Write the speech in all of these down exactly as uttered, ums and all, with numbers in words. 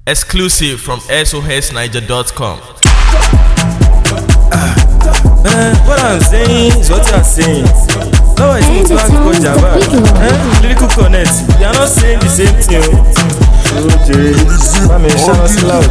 Exclusive from S O S Niger dot com. Uh, uh, what I'm saying is what you're saying. No, it's not to go Java. Uh, lyrical connect. They are not saying the same thing. I'm in Shannon's loud.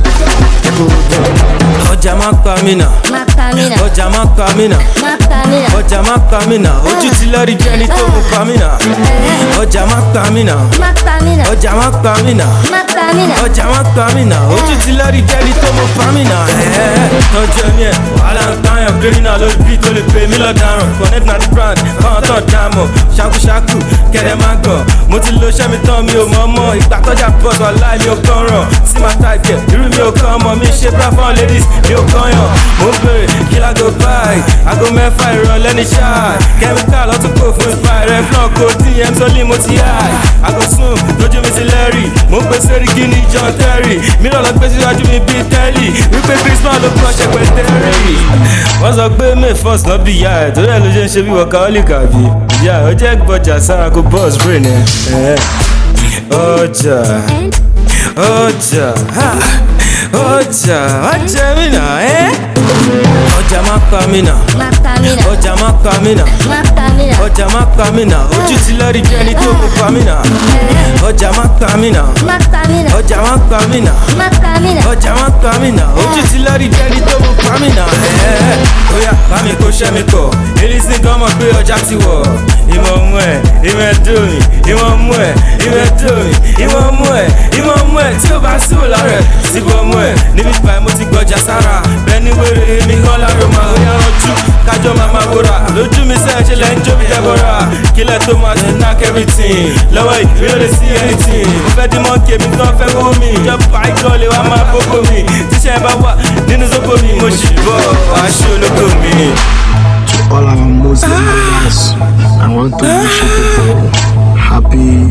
Ọjà má pa mí nà. Ọjà má pa mí nà. Ọjà má pa mí nà. Ojú ti lórí jẹ́ni tó mú pa mí nà. Ọjà má pa mí nà. Ọjà má pa mí nà. Ọjà má pa mí nà. Ojú ti lórí jẹ́ni tó mú pa mí nà. Tọ́jú ẹ̀mí ẹ̀ wàhálà ń tàyàn criminal lórí bí tó lè pè mí lọ́daràn. Connect na the brand fáwọn tó dámọ̀. Ṣakúṣakú kẹ̀rẹ̀ má gàn. Mo ti lo iṣẹ́ mi tán mi ò mọ̀ mọ́. Ìgbà tọ́jà bọ́s wà láì mi ò kàn ràn. Sí máa ta ìkẹ̀ irú mi ò kàn ọmọ mi ṣe bra fún ladies mi ò kàn yàn. Mo bèrè kí lágo báyìí. Aago mẹ́fà ìrọ̀lẹ́ ní ṣáà. Kẹ́míkà lọ́tún kò fún ìfà rẹ̀ fúnà kò D M sọ́lí mo ti háì. Aago sùn lójú mi ti lẹ́rì. Mo gbé sórí kí ni John Terry. Mi lọ́lọ́ gbé síwájú mi bíi tẹ́lì. Wípé Christmas ló kọ́ ṣẹpẹ́ tẹ́rì. Wọ́n sọ pé May first náà bí ìyá ẹ̀ torí ẹ̀ ló ṣe ń ṣe bí workaholic àbí. Ìyá ẹ̀ ó jẹ́ gbọ́jà sára kó boss brain ẹ̀. Ọjà ọjà ọjà ọjà mi nà ẹ́. Ọjà má pa mí nà. Ọjà má pa mí nà. Ọjà má pa mí nà. Ojú ti lórí jẹ́ni tó mú pa mí nà. Ọjà má pa mí nà. Ọjà má pa mí nà. Ọjà má pa mí nà. Ojú ti lórí jẹ́ni tó mú pa mí nà. Oya bá mi kó ṣẹ́ mi kọ̀. Elísìn kan mọ̀ pé ọjà ti wọ̀. Ìmọ̀ mú ẹ̀, ìmọ̀ ẹ̀dùn mi. Ìmọ̀ mú ẹ̀, ìmọ̀ ẹ̀dùn mi. Ìmọ̀ mú ẹ̀, ìmọ̀ mú ẹ̀ tí ó bá sí òlà rẹ̀. Síbò mú ẹ̀, níbi ìgbà mo ti gbọ́jà sára. Bẹ́ẹ̀ni wéré èmi kan lára máa ń yára jù. Kájọ máa máa wúra. Lójú mi sẹ́yìn ṣe lẹ́ ń jó bí Deborah. Kílẹ̀ tó máa ṣe knock everything. Lọ́wọ́ yìí, mi ò lè sí anything. Mo fẹ́ dín mọ́kì èmi tán fẹ́ wó mi. Ìjọba ìjọ lè wá máa bókó mi. Tíṣẹ́ bá wà nínú sóko mi. Mo ṣì bọ̀ aṣọ olóko mi. To all our Muslim brothers, I want to wish you people happy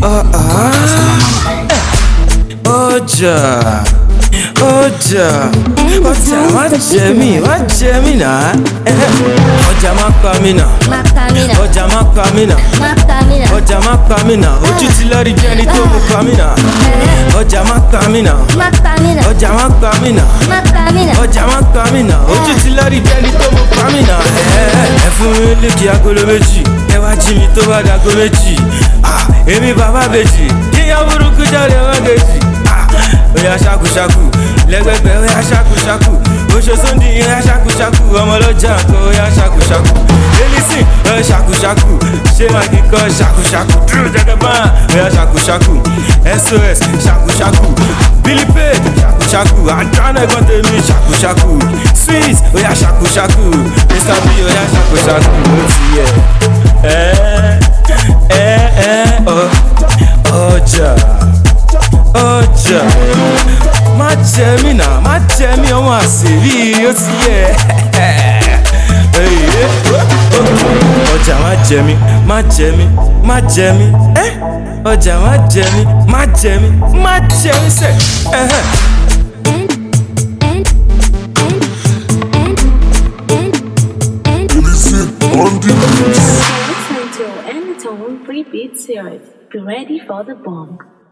Ọjà ọjà ọjà má jẹ mí má jẹ mí nà. Ọjà má pa mí nà. Ọjà má pa mí nà. Ọjà má pa mí nà. Ojú ti lórí jẹ́ni tó mú pa mí nà. Ọjà má pa mí nà. Ọjà má pa mí nà. Ọjà má pa mí nà. Ojú ti lórí jẹ́ni tó mú pa mí nà. Ẹ fún mi lékì agolo méjì. Ẹ wá jí mi tó bá dago méjì. Èmi bàbá bèjì. Kíyà burúkú jáde wá gèjì. Oya ṣakúṣakú lẹ́gbẹ̀gbẹ̀ oya ṣakúṣakú. Oṣù Sunday oya ṣakúṣakú. Ọmọ ọlọ́jà kan oya ṣakúṣakú. Elísìn oya ṣakúṣakú. Ṣé máa kí n kọ́ ṣakúṣakú? Dúró jẹ́gẹ́ bá oya ṣakúṣakú. S O S ṣakúṣakú. Billy Page ṣakúṣakú. Àdánù ẹ̀gbọ́n tèmi ṣakúṣakú. Sweet oya ṣakúṣakú. Mister B oya ṣakúṣakú. Ó ti yẹ ẹ́ ẹ́ ẹ́ ọjà ọjà má jẹ mí nà má jẹ mí ọmọ àṣírí ó ti yẹ. Ọjà má jẹ mí má jẹ mí má jẹ mí ọjà má jẹ mí má jẹ mí má jẹ mí sẹ. Listen to Anytone Free Beat Series. Be ready for the bomb.